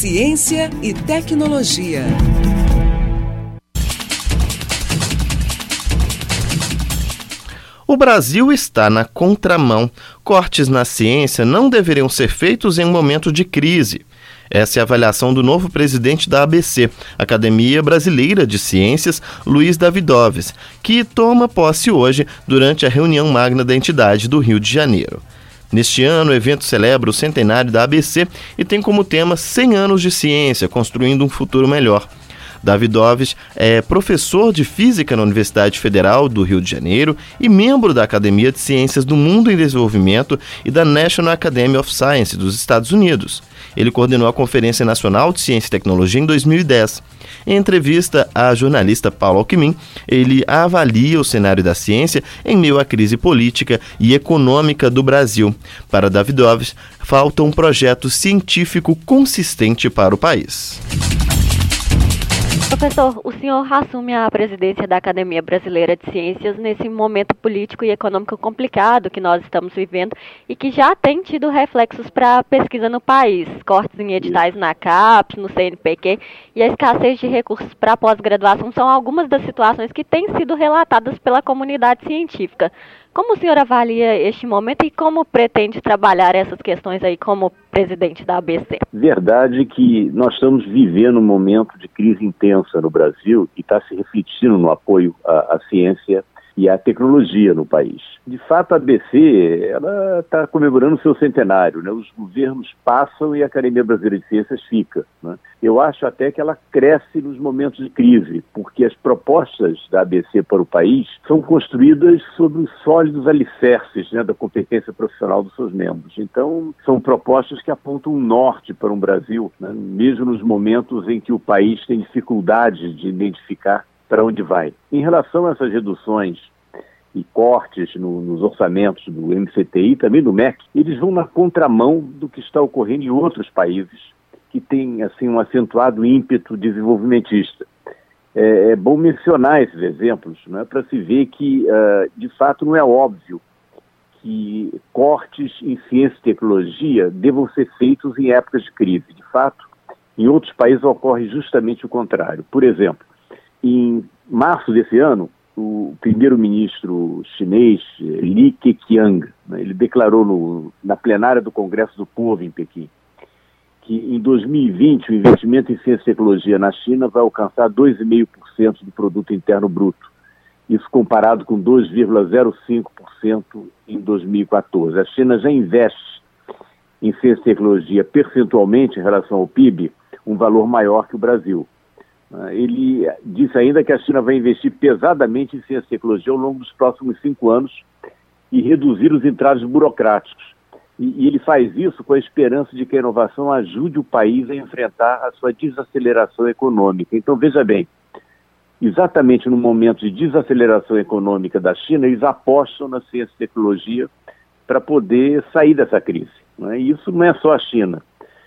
Ciência e tecnologia. O Brasil está na contramão. Cortes na ciência não deveriam ser feitos em um momento de crise. Essa é a avaliação do novo presidente da ABC, Academia Brasileira de Ciências, Luiz Davidovich, que toma posse hoje durante a reunião magna da entidade do Rio de Janeiro. Neste ano, o evento celebra o centenário da ABC e tem como tema 100 anos de ciência, construindo um futuro melhor. Davidovich é professor de Física na Universidade Federal do Rio de Janeiro e membro da Academia de Ciências do Mundo em Desenvolvimento e da National Academy of Science dos Estados Unidos. Ele coordenou a Conferência Nacional de Ciência e Tecnologia em 2010. Em entrevista à jornalista Paula Alckmin, ele avalia o cenário da ciência em meio à crise política e econômica do Brasil. Para Davidovich, falta um projeto científico consistente para o país. Professor, o senhor assume a presidência da Academia Brasileira de Ciências nesse momento político e econômico complicado que nós estamos vivendo e que já tem tido reflexos para a pesquisa no país, cortes em editais na CAPES, no CNPq e a escassez de recursos para a pós-graduação são algumas das situações que têm sido relatadas pela comunidade científica. Como o senhor avalia este momento e como pretende trabalhar essas questões aí como presidente da ABC? Verdade que nós estamos vivendo um momento de crise intensa no Brasil e está se refletindo no apoio à ciência e à tecnologia no país. De fato, a ABC ela está comemorando o seu centenário, né? Os governos passam e a Academia Brasileira de Ciências fica, né? Eu acho até que ela cresce nos momentos de crise, porque as propostas da ABC para o país são construídas sobre os sólidos alicerces, né, da competência profissional dos seus membros. Então, são propostas que apontam um norte para um Brasil, né, mesmo nos momentos em que o país tem dificuldade de identificar para onde vai. Em relação a essas reduções e cortes nos orçamentos do MCTI e também do MEC, eles vão na contramão do que está ocorrendo em outros países que têm assim, um acentuado ímpeto desenvolvimentista. É bom mencionar esses exemplos, né, para se ver que, de fato, não é óbvio que cortes em ciência e tecnologia devam ser feitos em épocas de crise. De fato, em outros países ocorre justamente o contrário. Por exemplo, em março desse ano, o primeiro-ministro chinês, Li Keqiang, né, ele declarou na plenária do Congresso do Povo em Pequim que em 2020 o investimento em ciência e tecnologia na China vai alcançar 2,5% do produto interno bruto. Isso comparado com 2,05% em 2014. A China já investe em ciência e tecnologia percentualmente em relação ao PIB um valor maior que o Brasil. Ele disse ainda que a China vai investir pesadamente em ciência e tecnologia ao longo dos próximos 5 anos e reduzir os entraves burocráticos. E ele faz isso com a esperança de que a inovação ajude o país a enfrentar a sua desaceleração econômica. Então, veja bem, exatamente no momento de desaceleração econômica da China, eles apostam na ciência e tecnologia para poder sair dessa crise, né? E isso não é só a China.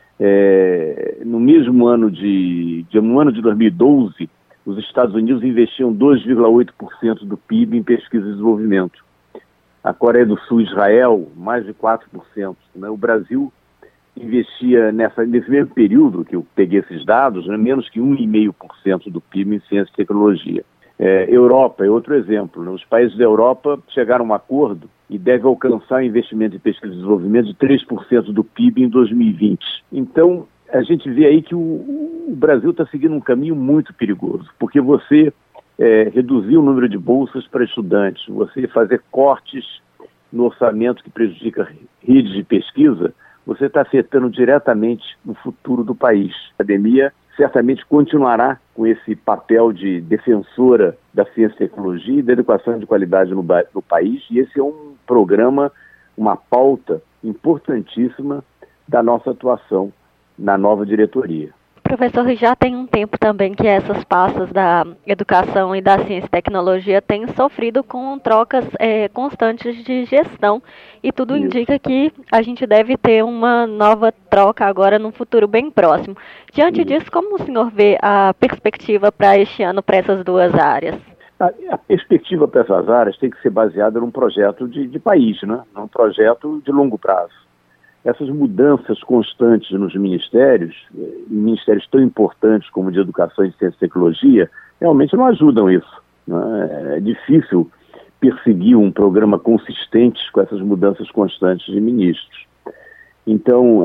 No mesmo ano no ano de 2012, os Estados Unidos investiam 2,8% do PIB em pesquisa e desenvolvimento. A Coreia do Sul e Israel, mais de 4%. Né? O Brasil investia nesse mesmo período que eu peguei esses dados, né, menos que 1,5% do PIB em ciência e tecnologia. Europa é outro exemplo, né? Os países da Europa chegaram a um acordo e devem alcançar investimento em pesquisa e desenvolvimento de 3% do PIB em 2020. Então, a gente vê aí que o Brasil está seguindo um caminho muito perigoso, porque você reduzir o número de bolsas para estudantes, você fazer cortes no orçamento que prejudica redes de pesquisa, você está afetando diretamente o futuro do país. A academia certamente continuará com esse papel de defensora da ciência e tecnologia e da educação de qualidade no país, e esse é um programa, uma pauta importantíssima da nossa atuação na nova diretoria. Professor, já tem um tempo também que essas pastas da educação e da ciência e tecnologia têm sofrido com trocas constantes de gestão e tudo indica que a gente deve ter uma nova troca agora num futuro bem próximo. Diante disso, como o senhor vê a perspectiva para este ano para essas duas áreas? A perspectiva para essas áreas tem que ser baseada num projeto de país, né? Num projeto de longo prazo. essas mudanças constantes nos ministérios, em ministérios tão importantes como o de Educação e Ciência e Tecnologia, realmente não ajudam isso, né? É difícil perseguir um programa consistente com essas mudanças constantes de ministros. Então,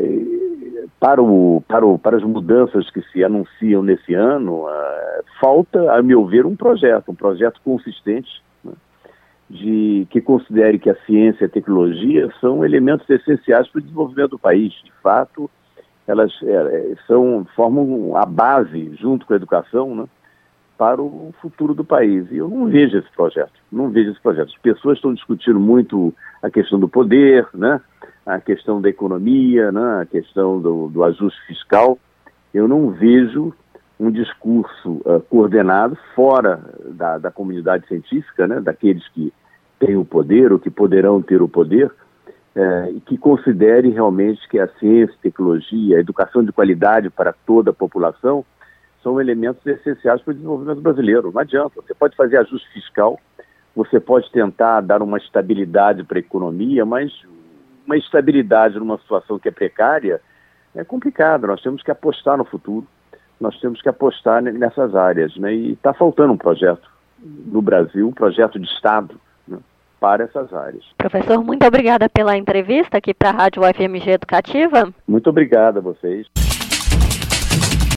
para as mudanças que se anunciam nesse ano, falta, a meu ver, um projeto consistente, né, que considere que a ciência e a tecnologia são elementos essenciais para o desenvolvimento do país. De fato, elas formam a base, junto com a educação, né, para o futuro do país. E eu não vejo esse projeto. As pessoas estão discutindo muito a questão do poder, né, a questão da economia, né, a questão do ajuste fiscal. Eu não vejo um discurso coordenado fora da comunidade científica, né, daqueles que têm o poder ou que poderão ter o poder, e que considere realmente que a ciência, a tecnologia, a educação de qualidade para toda a população são elementos essenciais para o desenvolvimento brasileiro. Não adianta, você pode fazer ajuste fiscal, você pode tentar dar uma estabilidade para a economia, mas uma estabilidade numa situação que é precária é complicado. Nós temos que apostar no futuro, nós temos que apostar nessas áreas, né? E está faltando um projeto no Brasil, um projeto de Estado, né, para essas áreas. Professor, muito obrigada pela entrevista aqui para a Rádio UFMG Educativa. Muito obrigado a vocês.